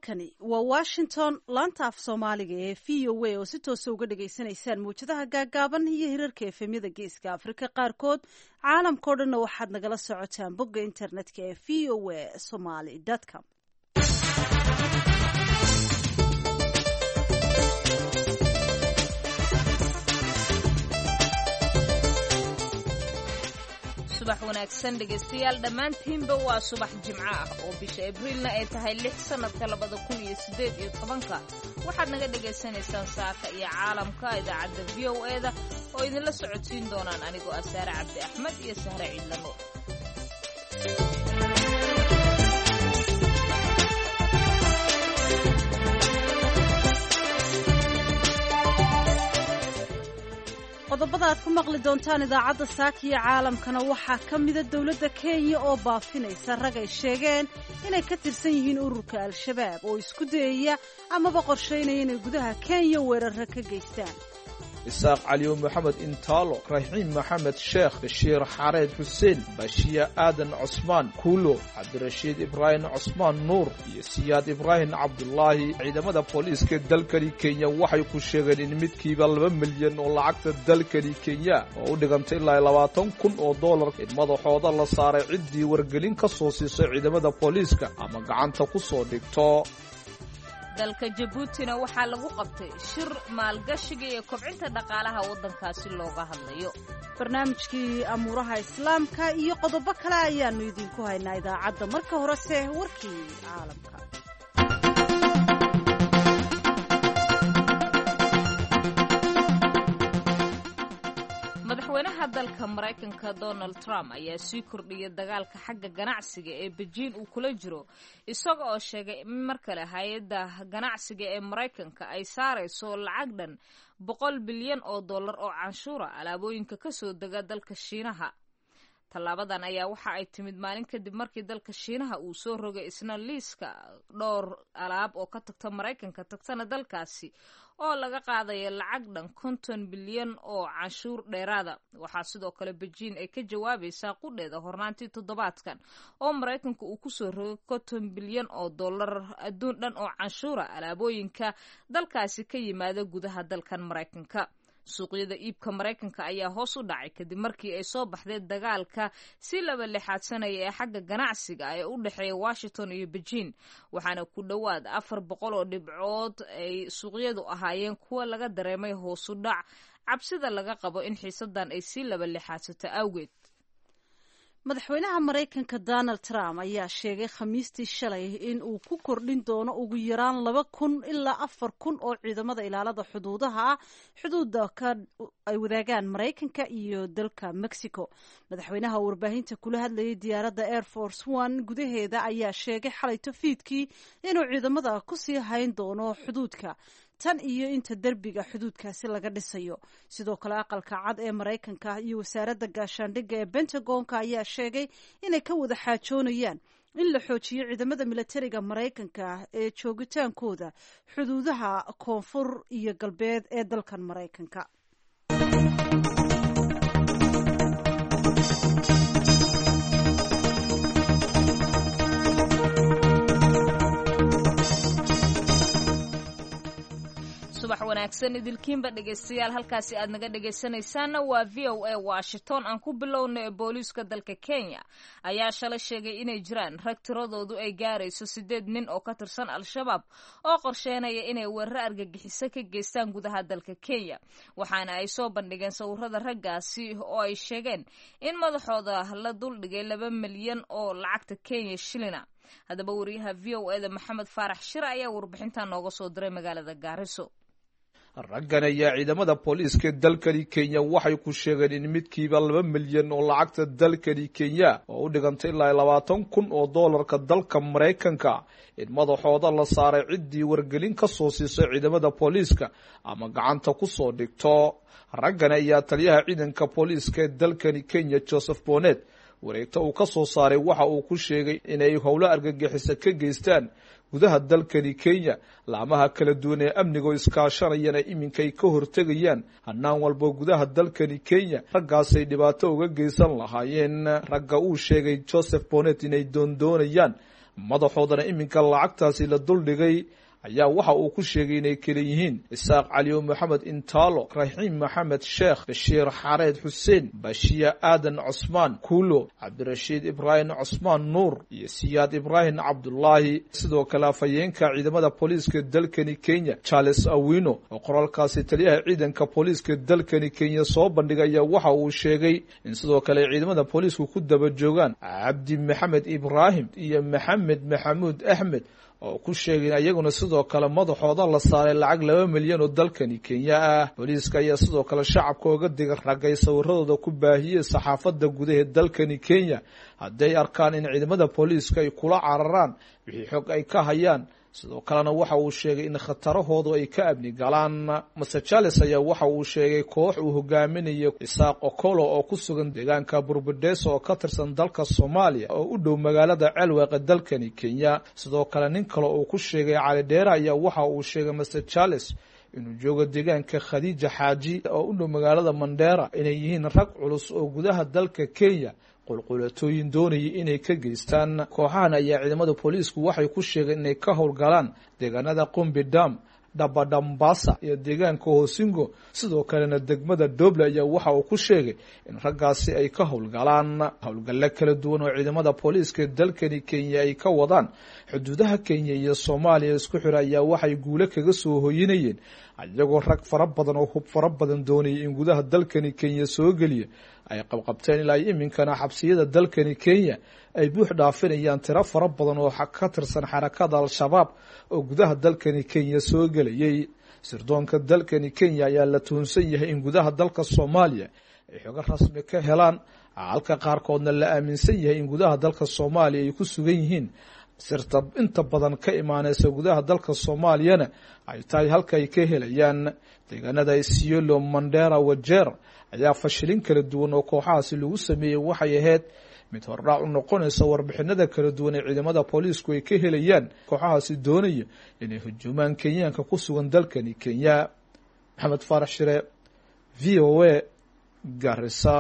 halkani waa Washington laanta af Soomaaliga ee VOA oo si toos ah uga dhageysanaysaan muujadaha gaagaaban iyo hirarka efemyada Geeska Afrika qaarkood caalamka oo dhan waxaad nagala socotaan bogga internetka ee voasomali.com. subax wanaagsan dhegeystayaal dhammaantiinba waa subax jimco ah oo bisha Abriilna ay tahay 6 sanadka 2018 waxaad naga dhegaysanaysaan saaka iyo caalamka idaacadda VOA-da oo idinla socodsiin doonaan anigoo Asaare Cabdi Axmed iyo Sahre Ciidlano. qodobada aad ku maqli doontaan idaacadda saaka iyo caalamkana waxaa ka mida dowladda Kenya oo baafinaysa rag ay sheegeen inay ka tirsan yihiin ururka Al-Shabaab oo isku dayaya amaba qorsheynaya inay gudaha Kenya weerarro ka geystaan. إساق علي محمد إنتالو رحيم محمد شيخ بشير حارد حسين بشير آدن عثمان كولو عبد الرشيد إبراهيم عثمان نور سياد إبراهيم عبد الله عندما بوليس كدلكري كينيا وحي كشغل إن متكي بال مليون ولعقت الدلكري كينيا ودغمت إلا 20 كن أو دولار إن مدحودا لا صار عدي ورجلين كسوسيس عندما بوليس أما غعنتا كسو دغتو dalka Djibouti waxaa lagu qabtay shir maalgashiga iyo kobcinta dhaqaalaha wadankaasi looga hadlayo. barnaamijkii amuuraha islaamka iyo qodobo kale ayaanu idinku haynaa idaacadda marka horese warkii caalamka. madaxweynaha dalka Mareykanka Donald Trump ayaa sii kordhiyay dagaalka xagga ganacsiga ee Beijing uu kula jiro isaga oo sheegay mar kale hay'adda ganacsiga ee Mareykanka ay saarayso lacag dhan $100 bilyan oo canshuura alaabooyinka ka soo dega dalka Shiinaha. Tallaabadan ayaa waxa ay timid maalin kadib markii dalka Shiinaha uu soo rogay isna liiska dhowr alaab oo ka tagta Mareykanka tagtana dalkaasi oo laga qaadayo lacag dhan $50 bilyan oo canshuur dheeraada. waxaa sidoo kale Beijing ay ka jawaabaysaa qudheeda hornaantii toddobaadkan oo Mareykanka uu ku soo rogay $50 bilyan oo adduun dhan oo canshuura alaabooyinka dalkaasi ka yimaada gudaha dalkan Mareykanka. suuqyada iibka Mareykanka ayaa hoos u dhacay kadib markii ay soo baxday dagaalka si laba lixaadsanaya ee xagga ganacsiga ee u dhaxeeya Washington iyo Beijing waxaana ku dhawaad 400 oo dhibcood ay suuqyadu ahaayeen kuwa laga dareemay hoos u dhac cabsida laga qabo in xiisadan ay si laba lixaadsato awgeed. madaxweynaha Mareykanka Donald Trump ayaa sheegay Khamiistii shalay in uu ku kordhin doono ugu yaraan 2,000 ilaa 4,000 oo ciidamada ilaalada xuduudaha xuduudda ay wadaagaan Mareykanka iyo dalka Mexico. madaxweynaha warbaahinta kula hadlayay diyaaradda Air Force One gudaheeda ayaa sheegay xalay fiidkii inuu ciidamada ku sii hayn doono xuduudka tan iyo inta derbiga xuduudkaasi laga dhisayo. sidoo kale aqalka cad ee Mareykanka iyo wasaaradda gaashaandhigga ee Pentagonka ayaa sheegay inay ka wada xaajoonayaan in la xoojiyo ciidamada militariga Mareykanka ee joogitaankooda xuduudaha koonfur iyo galbeed ee dalkan Mareykanka. subax wanaagsan idilkiinba dhegeystayaal halkaasi aad naga dhegeysanaysaana waa VOA Washington. aan ku bilownay booliiska dalka Kenya ayaa shalay sheegay inay jiraan rag tiradoodu ay gaarayso 8 nin oo ka tirsan Al-Shabaab oo qorsheynaya inay weerar argagixiso ka geystaan gudaha dalka Kenya waxaana ay soo bandhigeen sawirada raggaasi oo ay sheegeen in madaxooda la duldhigay 2 milyan oo lacagta Kenya shilina. haddaba wariyaha VOA-da Maxamed Faarax Shir ayaa warbixintan nooga soo diray magaalada Gaariso. raggan ayaa ciidamada booliiska dalkani Kenya waxay ku sheegeen in midkiiba 2 milyan oo lacagta dalkani Kenya oo u dhigantay ilaa 20 kun oo doolarka dalka Mareykanka in madaxooda la saaray cidii wargelin ka soo siisay ciidamada booliiska ama gacanta ku soo dhigto. raggan ayaa taliyaha ciidanka booliiska dalkani Kenya Joseph Bonet wareegta uu ka soo saaray waxa uu ku sheegay inay howlo argagixiso ka geystaan gudaha dalkani Kenya laamaha kala duwan ee amniga iskaashanayana iminkay ka hortagayaan hanaan walba gudaha dalkani Kenya raggaasay dhibaato uga geysan lahaayeen. ragga uu sheegay Joseph Bonet inay doonayaan madaxoodana iminka lacagtaasi la duldhigay ayaa waxa uu ku sheegay inay kala yihiin isaaq caliyo maxamed intaalo, raxiim maxamed sheekh, bashiir xareed xuseen, bashiya aadan cusmaan kuulo, cabdirashiid ibraahim cusmaan nuur iyo siyaad ibraahim cabdulaahi. sidoo kale afhayeenka ciidamada booliiska dalkani Kenya Charles Awino oo qoraalkaasi taliyaha ciidanka booliiska dalkani Kenya soo bandhigaya waxa uu sheegay in sidoo kale ciidamada booliisku ku daba joogaan Cabdi Maxamed Ibraahim iyo Maxamed Maxamuud Axmed oo ku sheegay ayaguna sidoo kale madaxooda la saaray lacag 2 milyan oo dalkani Kenya ah. booliiska ayaa sidoo kale shacabka uga digay ragay sawiradooda ku baahiyay saxaafadda gudaha dalkani Kenya hadday arkaan in ciidamada booliiska ay kula cararaan wixii xog ay ka hayaan. sidoo kalena waxa uu sheegay in khatarahoodu ay ka amni galaan. Mr. Charles ayaa waxa uu sheegay koox uu hogaaminayo Isaaq Okolo oo ku sugan deegaanka Burbudeso oo ka tirsan dalka Soomaaliya oo u dhow magaalada Celweq dalkani Kenya. sidoo kale nin kale oo ku sheegay Cali Dheere ayaa waxa uu sheegay Mr. Charles inuu joogo deegaanka Khadija Xaaji oo u dhow magaalada Mandera inay yihiin rag culus oo gudaha dalka Kenya qulqulatooyin doonayay inay ka geystaan. kooxahan ayaa ciidamada booliisku waxay ku sheegeen inay ka howlgalaan deegaanada Qumbi Dam, Dabadambasa iyo deegaanka Hosingo. sidoo kalena degmada Doble ayaa waxa uu ku sheegay in raggaasi ay ka howlgalaan. howlgalle kala duwan oo ciidamada booliiska dalkani Kenya ay ka wadaan xuduudaha Kenya iyo Soomaaliya isku xira ayaa waxay guule kaga soo hoyinayeen ayagoo rag fara badan oo hub fara badan doonayay in gudaha dalkani Kenya soo geliya ay qabqabteen ilaa iminkana xabsiyada dalkani Kenya ay buux dhaafinayaan tiro fara badan oo ka tirsan xarakada Al-Shabaab oo gudaha dalkani Kenya soo gelayay. sirdoonka dalkani Kenya ayaa la tuhunsan yahay in gudaha dalka Soomaaliya ay xog rasmi ka helaan halka qaarkoodna la aaminsan yahay in gudaha dalka Soomaaliya ay ku sugan yihiin sirta inta badan ka imaanaysa gudaha dalka Soomaaliyana ay tahay halka ay ka helayaan. deegaanada Isiolo, Mandera, Wajeer ayaa fashilin kala duwan oo kooxahaasi lagu sameeyay waxay ahayd mid hordhac u noqonaysa warbixinada kala duwan ee ciidamada booliisku ay ka helayaan kooxahaasi doonaya inay hujuumaan Kenyaanka ku sugan dalkani Kenya. Maxamed Faarax Shire, VOA, Garissa.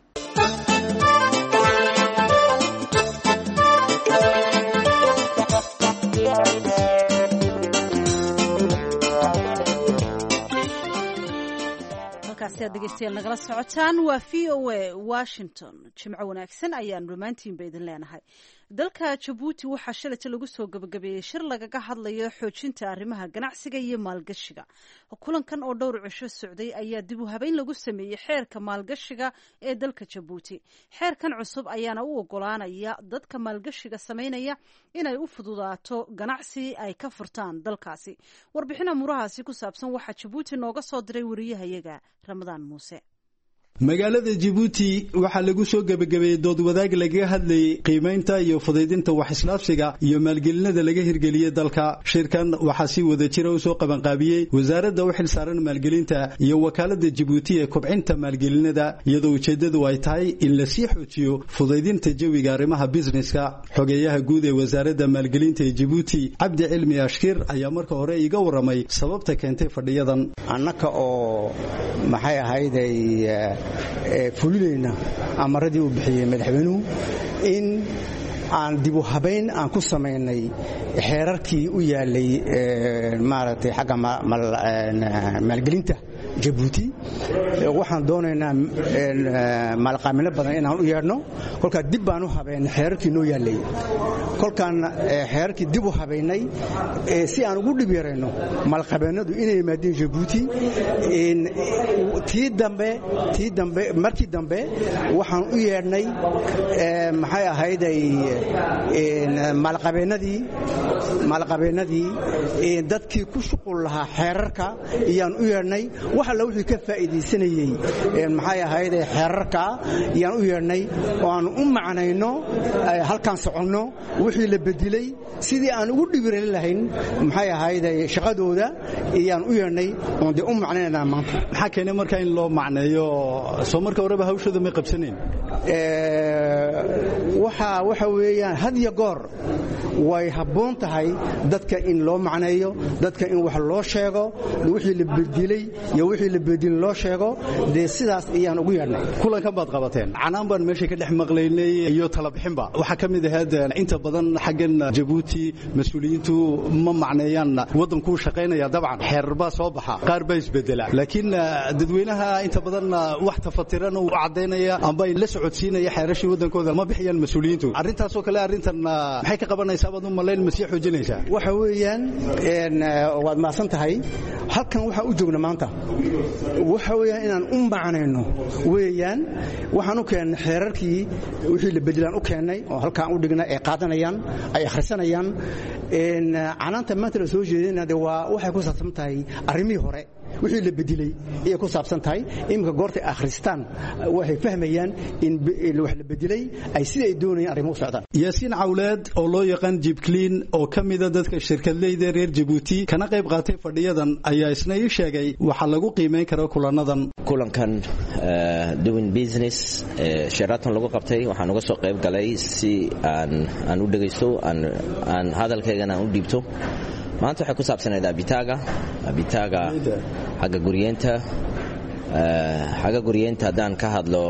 dhegeystayaal nagala socotaan waa VOA Washington. jimco wanaagsan ayaan rumaantiinba idin leenahay. dalka Djibouti waxaa shalayta lagu soo gabagabeeyey shir lagaga hadlayo xoojinta arrimaha ganacsiga iyo maalgashiga. kulankan oo dhowr cisho socday ayaa dib u habeyn lagu sameeyey xeerka maalgashiga ee dalka Djibouti. xeerkan cusub ayaana u ogolaanaya dadka maalgashiga sameynaya inay u fududaato ganacsi ay ka furtaan dalkaasi. warbixina murahaasi ku saabsan waxaa Djibouti nooga soo diray wariyahayaga Ramadaan Muuse. magaalada Djibouti waxaa lagu soo gabagabeeyay dood wadaag laga hadlayay qiimeynta iyo fudaydinta wax islaafsiga iyo maalgelinada laga hirgeliyay dalka. shirkan waxaa si wada jira u soo qaban qaabiyay wasaaradda u xilsaaran maalgelinta iyo wakaaladda Djibouti ee kobcinta maalgelinada, iyadoo ujeedadu ay tahay in la sii xoojiyo fudaydinta jawiga arrimaha businesska. xogeeyaha guud ee wasaaradda maalgelinta ee Djibouti Cabdi Cilmi Ashkir ayaa marka hore iga waramay sababta keentay fadhiyadan. annaka oo maxay ahayd fulinayna amaradii uu bixiyay madaxweynuhu in aan dib u habeyn aan ku samaynay xeerarkii u yaalay maaragtay xagga maalgelinta Djibouti. waxaan doonaynaa maalqaamino badan inaan u yeedhno. kolkaa dib baan u habeyn xeerarkii noo yaalay. kolkaan xeerarkii dib u habeynay si aan ugu dhib yarayno maalqabeennadu inay yimaadeen Djibouti. markii dambe waxaan u yeedhnay maxay ahayd maalqabeennadii dadkii ku shuqul lahaa xeerarka iyaan u yeedhnay. wax alla wixii ka faa'iidaysanayay maxay ahayd xeerarka iyaan u yeedhnay oo aan u macnayno halkaan soconno wixii la bedelay sidii aan ugu dhibiran lahayn maxay ahayd shaqadooda iyaan u yeedhnay oo dee u macnaynaa maanta. maxaa keenay marka in loo macneeyo soo marka horeba hawshooda ma qabsaneen? waxa weeyaan had iyo goor way habboon tahay dadka in loo macneeyo, dadka in wax loo sheego, wixii la bedilay iyo wixii la bedilin loo sheego. dee sidaas ayaan ugu yeedhnay. kulankan baad qabateen, canaan baan meesha ka dhex maqlaynay iyo talabixinba. waxaa ka mid ahayd inta badan xaggan Jabuuti mas-uuliyiintu ma macneeyaan waddankuu shaqaynaya. dabcan xeerar baa soo baxa, qaar baa isbedela, laakiin dadweynaha inta badan wax tafatiran u caddaynaya amba la socodsiinaya xeerashii waddankooda ma bixiyaan mas-uuliyiintu. arrintaasoo kale arrintan maxay ka qabanaysaa baad u malayn masii xoojinaysaa? waxa weeyaan waad maasan tahay. halkan waxa u joogna maanta waxa weeyaan inaan u macnayno weeyaan. waxaan u keennay xeerarkii wixii la bedelaan u keennay oo halkaan u dhignay ay qaadanayaan, ay akhrisanayaan. canaanta maanta la soo jeedinaa de waa waxay ku saabsan tahay arrimihii hore wixii la bedilay ayay ku saabsan tahay. iminka goortay akhristaan waxay fahmayaan in wax la bedilay ay sida ay doonayaan arrimo u socdaan. yaasiin cawleed oo loo yaqaan jibclean oo ka mida dadka shirkadleyda reer Jabuuti kana qayb qaatay fadhiyadan ayaa isna ii sheegay waxa lagu qiimeyn karo kulankan doing business Sheraton lagu qabtay. waxaan uga soo qayb galay si aan u dhageysto aan hadalkaygana u dhiibto. maanta waxay ku saabsanayd abitaaga xagga guryeenta haddaan ka hadlo.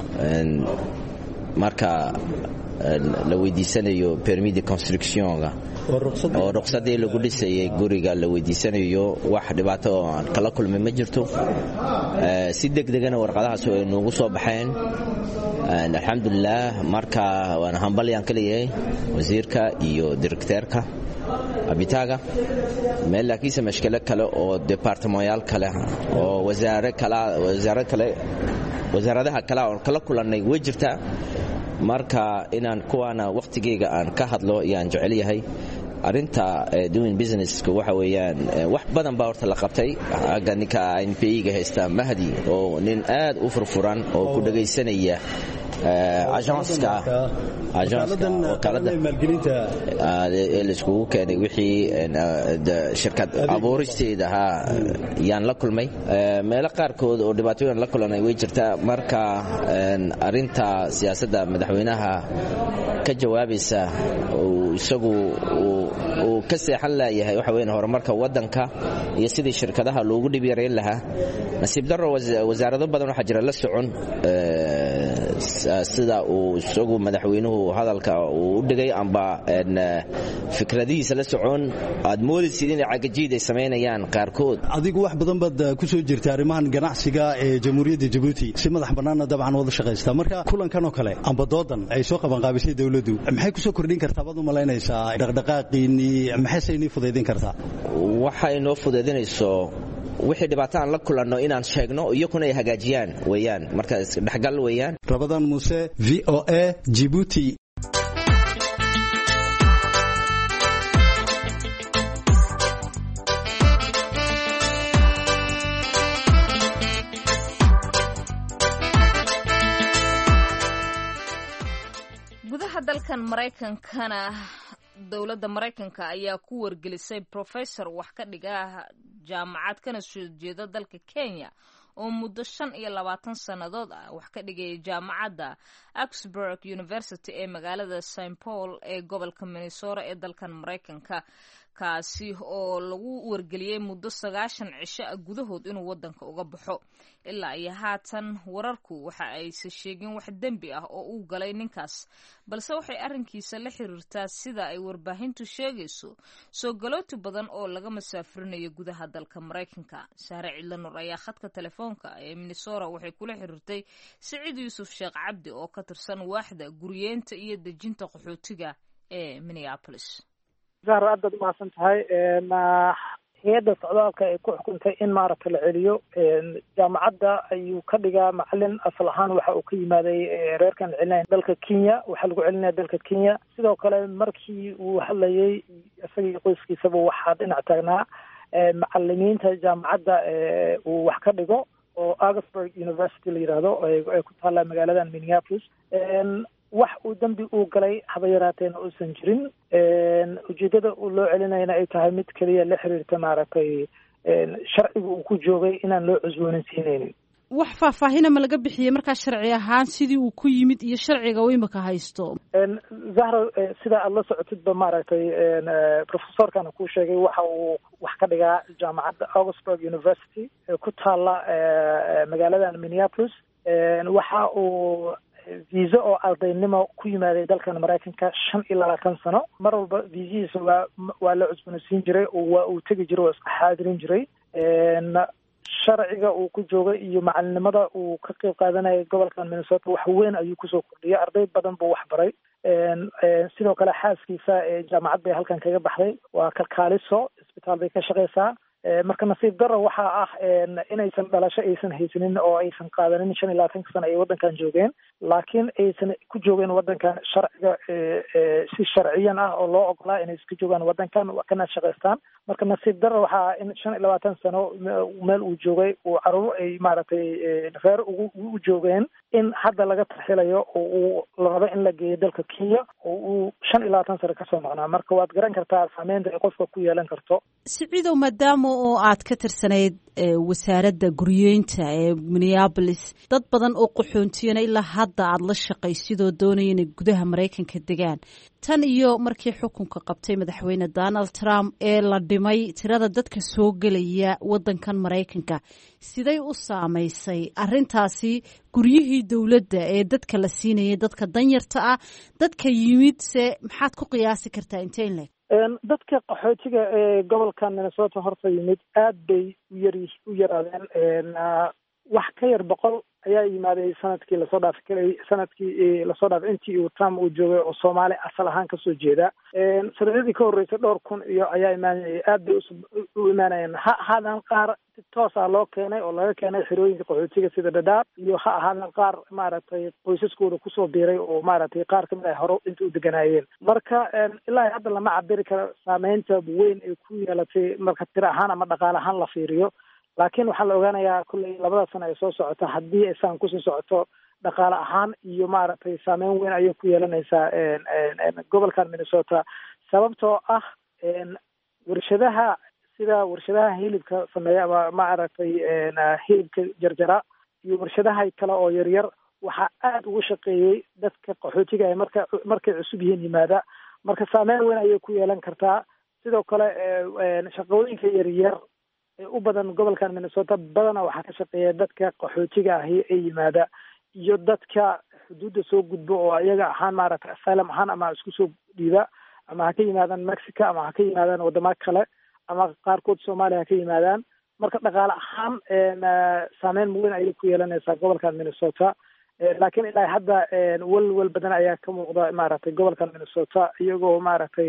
marka la weydiisanayo permis de constructionga oo ruqsadii lagu dhisayay guriga la weydiisanayo, wax dhibaato oo aan kala kulmay ma jirto. si degdegana warqadahaas ay noogu soo baxeen. alxamdulilah. marka waan hambalyaan ka leeyahay wasiirka iyo direkteerka abitaaga. meel laakiinse mashkilo kale oo departamental kale oo wasaaradaha kale oo kala kulannay way jirtaa. marka inaan kuwaana waqtigeyga aan ka hadlo ayaan jecel yahay. arinta doing businesska waxa weeyaan wax badan baa horta la qabtay. xagga ninka NPE-ga haysta Mahdi oo nin aad u furfuran oo ku dhagaysanaya ajanska wakaalada maalgelinta iskugu keenay wixii shirkad abuuristeeda yaan la kulmay. meelo qaarkood oo dhibaatooyin la kulanay way jirtaa. marka arinta siyaasadda madaxweynaha ka jawaabaysa isagu uu ka seexan laayahay waxa weyn horumarka waddanka iyo sidii shirkadaha loogu dhib yareyn lahaa. nasiib darro wasaarado badan waxaa jira la socon sida uu isagu madaxweynuhu hadalka uu u dhigay amba fikradihiisa la socon. aad moodaysid inay cagajiid ay samaynayaan qaarkood. adigu wax badan baad ku soo jirtay arrimahan ganacsiga ee jamhuuriyadda Jabuuti si madax bannaana dabcan wada shaqaysta. marka kulankan oo kale amba doodan ay soo qaban qaabisay dawladdu maxay ku soo kordhin kartaa baad u malaynaysaa dhaqdhaqaaqiinii maxay inoo fudaydin kartaa? waxay inoo fudaydinayso wixii dhibaato aan la kulanno inaan sheegno iyaguna ay hagaajiyaan weeyaan. marka dhexgal weeyaan. Rabadaan Muuse, VOA, Djibouti. gudaha dalkan Mareykankana dowladda Mareykanka ayaa ku wargelisay professor wax ka dhiga jaamacad kana soo jeeda dalka Kenya oo muddo 25 sanadood wax ka dhigay jaamacadda Augsburg University ee magaalada St Paul ee gobolka Minnesota ee dalkan Mareykanka, kaasi oo lagu wargeliyay muddo 90 cisho gudahood inuu wadanka uga baxo. ilaa iyo haatan wararku waxa ay sheegeen wax dambi ah oo uu galay ninkaas, balse waxay arrinkiisa la xiriirtaa sida ay warbaahintu sheegayso soo galooti badan oo laga masaafurinayo gudaha dalka Mareykanka. Sahre Cidlanur ayaa khadka telefoonka ee Minnesota waxay kula xiriirtay Siciid Yuusuf Sheekh Cabdi oo ka tirsan waaxda guryeenta iyo dejinta qaxootiga ee Minneapolis. zahra aad baad umahadsan tahay. hay-adda socdaalka ay ku xukuntay in maaragta la celiyo jaamacadda ayuu ka dhigaa macalin asal ahaan waxa uu ka yimaaday reerkan celinaya dalka Kenya, waxaa lagu celinaya dalka Kenya. sidoo kale markii uu hadlayay isagii qoyskiisaba waxaa dhinac taagnaa macalimiinta jaamacadda uu wax ka dhigo oo Augsburg University la yiraahdo ay ku taala magaalada Minneapolis. wax uu dambi uu galay haba yaraateen uusan jirin. ujeedada uu loo celinayna ay tahay mid kaliya la xiriirta maaragtay sharciga uu ku joogay inaan loo cusboonaysiinaynin. wax faahfaahina ma laga bixiyey markaa sharci ahaan sidii uu ku yimid iyo sharciga uu imika haysto? zahra sida aad la socotidba maaragtay professorkana kuu sheegay waxa uu wax ka dhigaa jaamacadda Augsburg University ee ku taala magaaladan Minneapolis. waxa uu visa oo ardaynimo ku yimaaday dalkan Mareykanka 25 sano. mar walba viisihiisa waa la cusboonaysiin jiray oo waa uu tegi jiray oo iska xaadirin jiray. sharciga uu ku joogay iyo macalinimada uu ka qayb qaadanayay gobolkan Minnesota wax weyn ayuu kusoo kordhiyay. arday badan buu wax baray. sidoo kale xaaskiisa jaamacad bay halkan kaga baxday, waa kalkaaliso, isbitaal bay ka shaqeysaa. marka nasiib daro waxaa ah inaysan dhalasho aysan haysanin oo aysan qaadanin 25 sano ay wadankan joogeen, laakiin aysan ku joogeen wadankan sharciga si sharciyan ah oo loo ogolaa inay iska joogaan wadankan kana shaqeystaan. marka nasiib daro waxaa in 25 sano meel uu joogay uu caruur ay maaragtay reer ugu joogeen in hadda laga tarxilayo oo uu la rabo in la geeyo dalka Kenya oo uu 25 sano kasoo maqnaa. marka waad garan kartaa saameynta ay qofka ku yeelan karto. Siciidow, maadaama oo aad ka tirsanayd wasaaradda guryeynta ee Minneapolis, dad badan oo qaxoontiyana ilaa hadda aad la shaqaysidoo doonaya inay gudaha Mareykanka degaan, tan iyo markii xukunka qabtay madaxweyne Donald Trump ee la dhimay tirada dadka soo gelaya wadankan Mareykanka, siday u saameysay arrintaasi guryihii dowladda ee dadka la siinayay dadka danyarta ah? dadka yimid se maxaad ku qiyaasi kartaa inteen leeg? dadka qaxootiga ee gobolka Minnesota horta yimid aad bay u yaraadeen. wax ka yar 100 ayaa yimaaday sanadkii lasoo dhaafay intii uu Trump uu joogay oo Soomaali asal ahaan kasoo jeeda. sanadii ka horeysay 2,000 iyo ayaa imaanayay. aad bay u imaanayeen. ha ahaadaan qaar si toos ah loo keenay oo laga keenay xerooyinka qaxootiga sida Dadaab, iyo ha ahaadaan qaar maaragtay qoysaskooda kusoo biiray oo maaragtay qaar kamid ah hore inta u deganaayeen. marka ilaa hadda lama cabiri karo saameynta weyn ay ku yeelatay marka tiro ahaan ama dhaqaale ahaan la fiiriyo. laakiin waxaa la ogaanayaa kulley 2 sano ay soo socota haddii aysan kusii socoto dhaqaale ahaan iyo maaragtay saameyn weyn ayay ku yeelanaysaa gobolkan Minnesota. sababtoo ah warshadaha sida warshadaha hilibka sameeya ama maaragtay hilibka jarjara iyo warshadaha kale oo yaryar waxaa aad ugu shaqeeyey dadka qaxootiga ee markay cusub yihiin yimaada. marka saameyn weyn ayay ku yeelan kartaa. sidoo kale shaqooyinka yaryar u badan gobolkan Minnesota badana waxaa ka shaqeeya dadka qaxootiga ahi ee yimaada iyo dadka xuduudda soo gudbo oo iyaga ahaan maaragtay asylum ahaan ama isku soo dhiiba, ama ha ka yimaadaan Mexico ama ha ka yimaadaan wadamo kale ama qaarkood Soomaaliya ha ka yimaadaan. marka dhaqaale ahaan saameyn weyn ayay ku yeelanaysaa gobolkan Minnesota. laakiin ilaa hadda walwal badan ayaa ka muuqda maaragtay gobolkan Minnesota, iyagoo maaragtay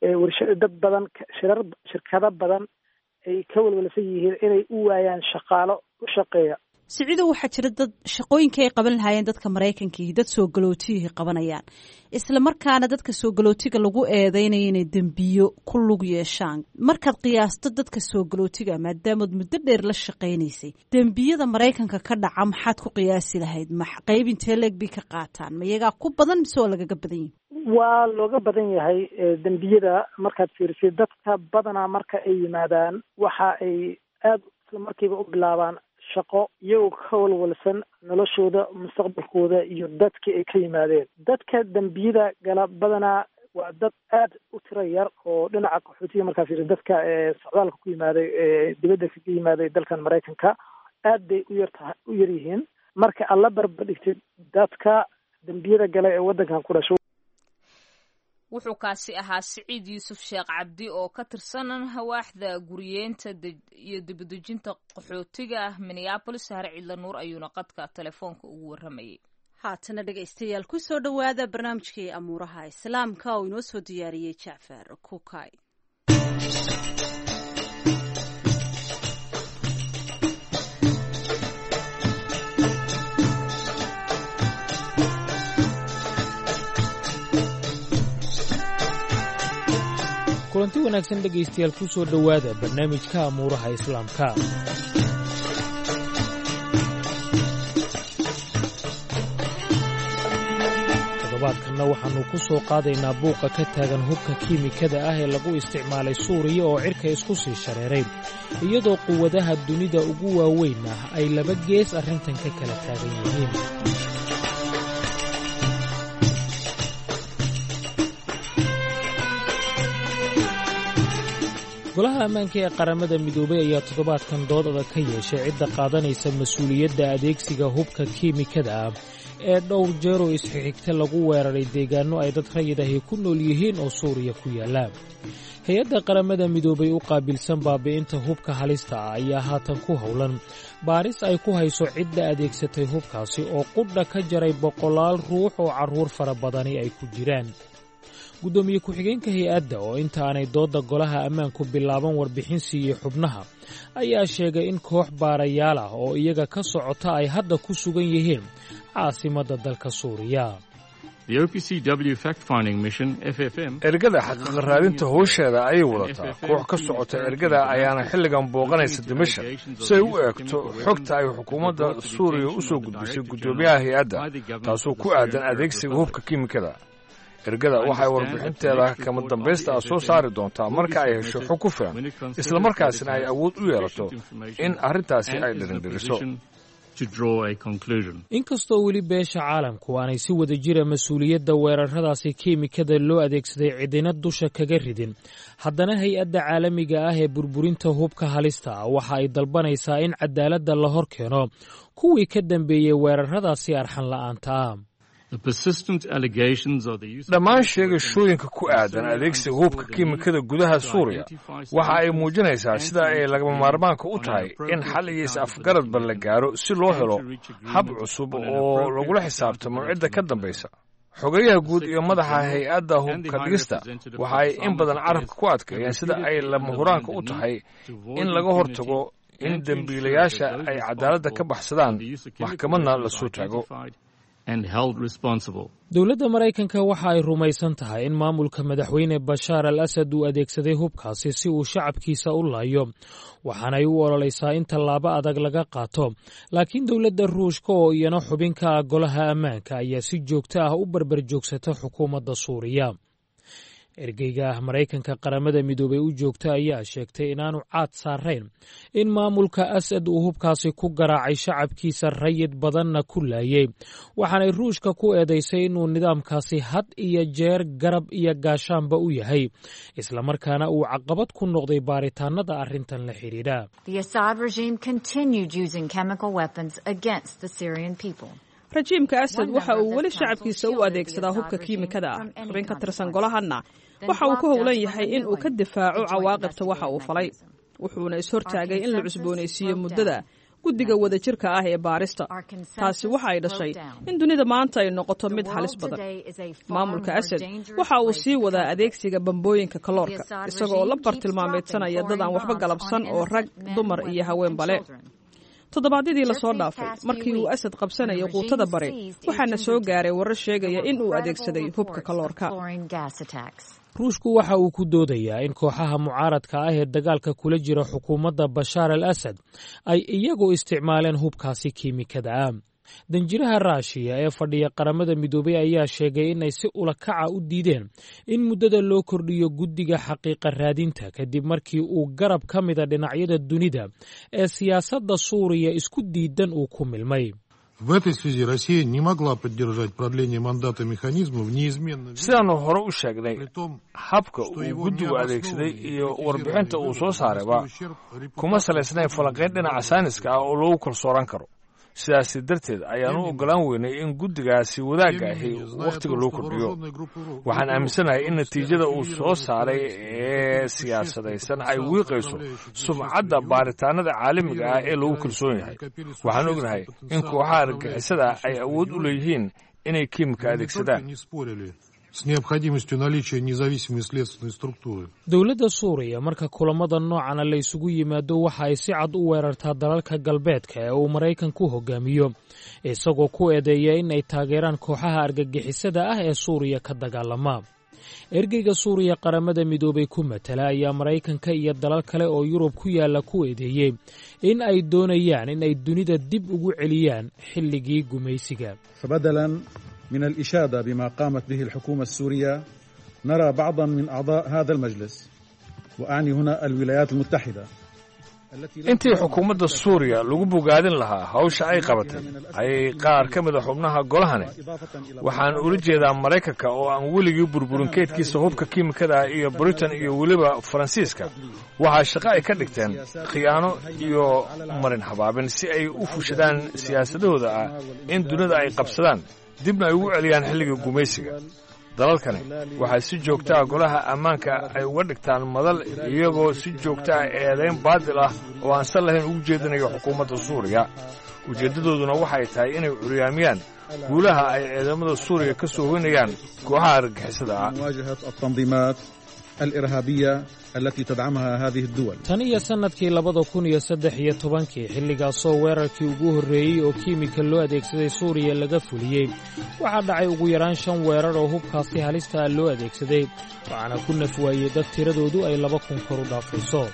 dad badan shirkado badan ay ka walwalsan yihiin inay u waayaan shaqaalo u shaqeeya. Siciidow, waxaa jira dad shaqooyinka ay qaban lahaayeen dadka Mareykanka iyo dad soo galootiga qabanayaan, isla markaana dadka soo galootiga lagu eedeynaya inay dembiyo ku lug yeeshaan. markaad qiyaasto dadka soo galootiga maadaama muddo dheer la shaqaynaysay, dembiyada Mareykanka ka dhaca maxaad ku qiyaasi lahayd? qayb intee leeg bay ka qaataan? ma iyagaa ku badan mise oo lagaga badan yahay? waa looga badan yahay dembiyada. markaad fiirisay dadka badanaa marka ay yimaadaan waxa ay aad isla markiiba u bilaabaan shaqo iyagoo ka walwalsan noloshooda, mustaqbalkooda iyo dadkii ay ka yimaadeen. dadka dembiyada gala badanaa waa dad aad u tiro yar oo dhinaca qaxootiga markaa fiirisay dadka socdaalka ku yimaaday dibadda kaga yimaaday dalkan Mareykanka aad bay u yar yihiin marka alla barbardhigtay dadka dembiyada gala ee wadankan ku dhashay. wuxuu kaasi ahaa Siciid Yuusuf Sheekh Cabdi oo ka tirsan waaxda guryeynta iyo dibadejinta qaxootiga Minneapolis. Sahar Ciidla Nuur ayuuna qadka telefoonka ugu waramayay. haatana dhegaystayaal ku soo dhawaada barnaamijkii amuuraha islaamka oo inoo soo diyaariyey Jacfar Kukay. kulanti wanaagsan dhegaystayaal ku soo dhowaada barnaamijka amuuraha islaamka. toddobaadkanna kalena waxaannu ku soo qaadaynaa buuqa ka taagan hubka kiimikada ah ee lagu isticmaalay suuriya oo cirka isku sii shareeray iyadoo quwadaha dunida ugu waaweyn ah ay laba gees arrintan ka kala taagan yihiin. golaha ammaanka ee qaramada midoobay ayaa toddobaadkan dood adag ka yeeshay cidda qaadanaysa mas-uuliyadda adeegsiga hubka kiimikada ah ee dhowr jeeroo isxigxigta lagu weeraray deegaanno ay dad rayid ahi ku nool yihiin oo suuriya ku yaalla. hay-adda qaramada midoobay u qaabilsan baabi'inta hubka halista ah ayaa haatan ku howlan baaris ay ku hayso cidda adeegsatay hubkaasi oo qudha ka jaray boqolaal ruux oo carruur fara badani ay ku jiraan. guddoomiye ku-xigeenka hay-adda oo inta aanay doodda golaha ammaanku bilaaban warbixin siiyey xubnaha ayaa sheegay in koox baarayaal ah oo iyaga ka socota ay hadda ku sugan yihiin caasimadda dalka suuriya. ergada xaqiiqa raadinta howsheeda ayay wadataa koox ka socota ergada ayaana xilligan booqanaysa dimashaq si ay u eegto xogta ay xukuumadda suuriya u soo gudbisay guddoomiyaha hay-adda taasoo ku aadan adeegsiga hubka kiimikada. ergada waxay warbixinteeda kama dambaysta ah soo saari doontaa marka ay hesho xog ku filan islamarkaasina ay awood u yeelato in arrintaasi ay dhirindhiriso. inkastoo weli beesha caalamku aanay si wada jira mas-uuliyadda weerarradaasi kiimikada loo adeegsaday cidina dusha kaga ridin, haddana hay-adda caalamiga ah ee burburinta hubka halista ah waxa ay dalbanaysaa in cadaaladda la hor keeno kuwii ka dambeeyey weerarradaasi arxan la'aanta ah. dhammaan sheegashooyinka ku aadan adeegsiga hubka kiimikada gudaha suuriya waxa ay muujinaysaa sida ay lagama maarmaanka u tahay in xal iyo is-afgaradba la gaaro si loo helo hab cusub oo lagula xisaabtamo cidda ka dambaysa. xogayaha guud iyo madaxa hay-adda hubka dhigista waxa ay in badan carabka ku adkeeyeen sida ay lama huraanka u tahay in laga hortago in dembiilayaasha ay cadaaladda ka baxsadaan maxkamadna la soo taago. dowladda maraykanka waxa ay rumaysan tahay in maamulka madaxweyne bashaar al asad uu adeegsaday hubkaasi si uu shacabkiisa u laayo, waxaanay u ololaysaa in tallaabo adag laga qaato. laakiin dowladda ruushka oo iyana xubin ka ah golaha ammaanka ayaa si joogto ah u barbar joogsata xukuumadda suuriya. ergeyga ah maraykanka qaramada midoobay u joogta ayaa sheegtay inaanu caad saarayn in maamulka asad uu hubkaasi ku garaacay shacabkiisa rayid badanna ku laayey, waxaanay ruushka ku eedaysay inuu nidaamkaasi had iyo jeer garab iyo gaashaanba u yahay, islamarkaana uu caqabad ku noqday baaritaanada arrintan la xidhiidha. rajiimka asad waxa uu weli shacabkiisa u adeegsadaa hubka kiimikada ah. xubin ka tirsan golahanna waxa uu ku howlan yahay in uu ka difaaco cawaaqibta waxa uu falay, wuxuuna is-hortaagay in la cusboonaysiiyo muddada guddiga wadajirka ah ee baarista. taasi waxa ay dhashay in dunida maanta ay noqoto mid halis badan. maamulka asad waxa uu sii wadaa adeegsiga bambooyinka kaloorka isaga oo la bartilmaameedsanaya dad aan waxba galabsan oo rag, dumar iyo haweenba leh. toddobaadyadii la soo dhaafay markii uu asad qabsanayay quutada bare waxaana soo gaaray warar sheegaya in uu adeegsaday hubka kaloorka. ruushku waxa uu ku doodayaa in kooxaha mucaaradka ah ee dagaalka kula jira xukuumadda bashaar al asad ay iyagu isticmaaleen hubkaasi kiimikada ah. danjiraha raashiya ee fadhiya qaramada midoobay ayaa sheegay inay si ulakaca u diideen in muddada loo kordhiyo guddiga xaqiiqa raadinta kadib markii uu garab ka mida dhinacyada dunida ee siyaasadda suuriya isku diidan uu ku milmay. sidaannu hore u sheegnay, habka uu guddigu adeegsaday iyo warbixinta uu soo saarayba kuma salaysnayn falanqayn dhinaca sayniska ah oo lagu kalsoonaan karo. sidaasi darteed ayaan u oggolaan weynay in guddigaasi wadaagga ahi wakhtiga loo kordhiyo. waxaan aaminsanahay in natiijada uu soo saaray ee siyaasadaysan ay wiiqayso sumcadda baaritaanada caalamiga ah ee lagu kalsoon yahay. waxaan ognahay in kooxaha argagixisada ay awood u leeyihiin inay kiimika adeegsadaan. dowladda suuriya marka kulamada noocana la isugu yimaado waxa ay si cad u weerartaa dalalka galbeedka ee uu maraykanku hogaamiyo, isagoo ku eedeeya in ay taageeraan kooxaha argagixisada ah ee suuriya ka dagaalama. ergeyga suuriya qaramada midoobay ku matala ayaa maraykanka iyo dalal kale oo yurub ku yaalla ku eedeeyey in ay doonayaan in ay dunida dib ugu celiyaan xilligii gumaysiga. من الإشادة بما قامت به الحكومة السورية نرى بعضا من أعضاء هذا المجلس وأعني هنا الولايات المتحدة intii xukuumadda suuriya lagu bogaadin lahaa hawsha ay qabatay ayay qaar ka mid a xubnaha golahani waxaan ula jeedaa maraykanka oo aan weligii burburin keydkiisa hubka kiimikada ah iyo britain iyo weliba faransiiska waxaa shaqo ay ka dhigteen khiyaano iyo marin habaabin si ay u fushadaan siyaasadahooda ah in dunida ay qabsadaan dibna ay ugu celiyaan xilliga gumaysiga dalalkani waxay si joogto ah golaha ammaanka ay uga dhigtaan madal iyagoo si joogto ah eedayn baadil ah oo aan sal lahayn ugu jeedinayo xukuumadda suuriya ujeeddadooduna waxay tahay inay curyaamiyaan guulaha ay ciidamada suuriya ka soo hoynayaan kooxaha argagixisada ah الإرهابية التي تدعمها هذه الدول. tan iyo sanadkii 2013 xilligaasoo weerarkii ugu horreeyey oo kiimika loo adeegsaday suuriya laga fuliyey waxaa dhacay ugu yaraan 5 weerar oo hubkaasi halista ah loo adeegsaday waxaana ku naf waayey dad tiradoodu ay 2,000 kor u dhaafayso.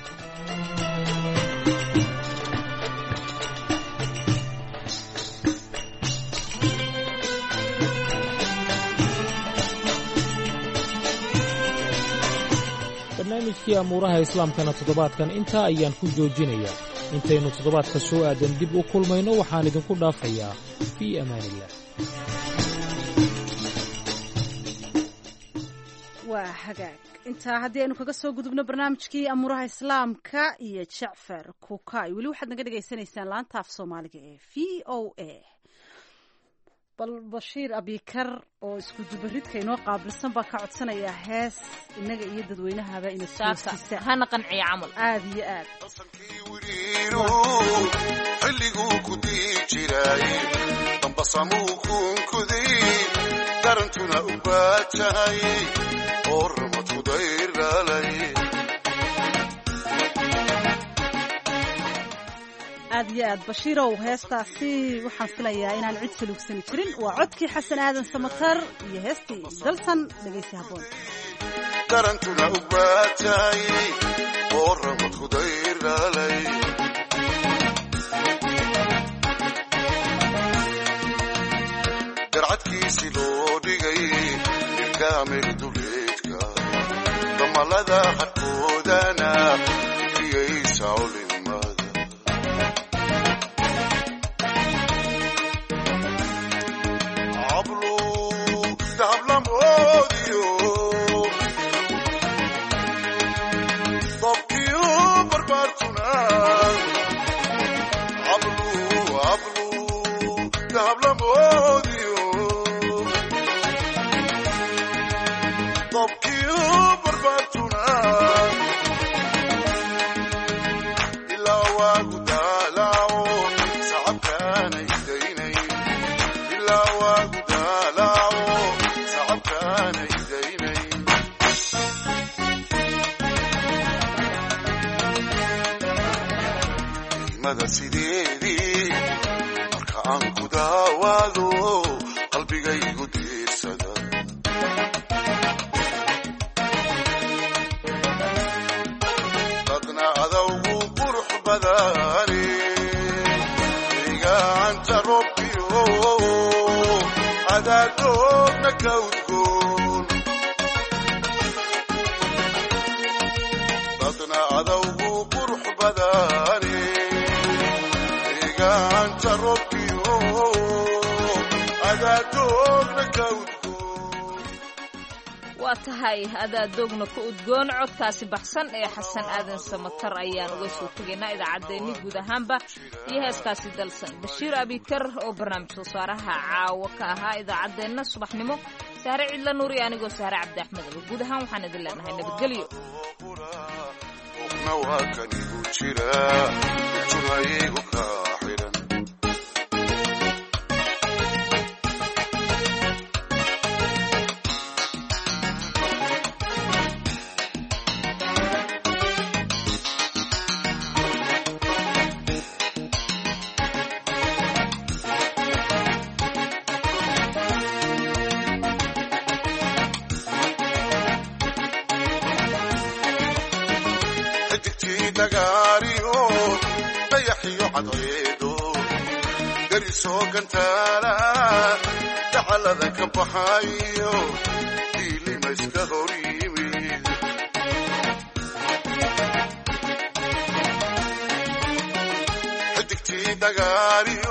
barnaamijkii amuuraha islaamkana toddobaadkan intaa ayaan ku joojinayaa intaynu toddobaadka soo aadan dib u kulmayno waxaan idinku dhaafayaa fii amaanillah. waa hagaag intaa haddii aynu kaga soo gudubno barnaamijkii amuuraha islaamka iyo jacfar kukay weli waxaad naga dhegaysanaysaan laanta af soomaaliga ee v o a. bal bashiir abikar oo isku dubaridka inoo qaabilsan baa ka codsanayaa hees inaga iyo dadweynahaba hana qanciya camal aad iyo aad xilliguu ku dii jiray dambasamuu kunkuday darantuna u baajahay oo ramadku dayraalay aad iyo aad bashiirow heestaasi waxaan filayaa inaan cid saluugsani jirin waa codkii xasan aadan samatar iyo heestii dalsan dhegaysi habboon darantuna u baatay oo ramadku dayraalay darcadkiisi loo dhigay ilkaamir duleedka damalada harkoodana riyaysa olin sideedii marka aan ku daawaado qalbigaygu diirsada dadna adawgu qurux badani igacanta robbiyo adaadoogna ka udgoon dadna adawgu qurux badani waa tahay adaadoogna ka udgoon codkaasi baxsan ee xasan aadan samatar ayaan uga soo tegaynaa idaacaddeenni guud ahaanba iyo heeskaasi dalsan bashiir abikar oo barnaamij soo saaraha caawo ka ahaa idaacaddeenna subaxnimo saare cidla nuur iyo anigoo saare cabdi axmedaba guud ahaan waxaan idin leenahay nabadgelyo dayaxiyo cadceedo garisoo gantaala gacalada ka baxayo diilima iska hor yimid xidigtii dagaaliyo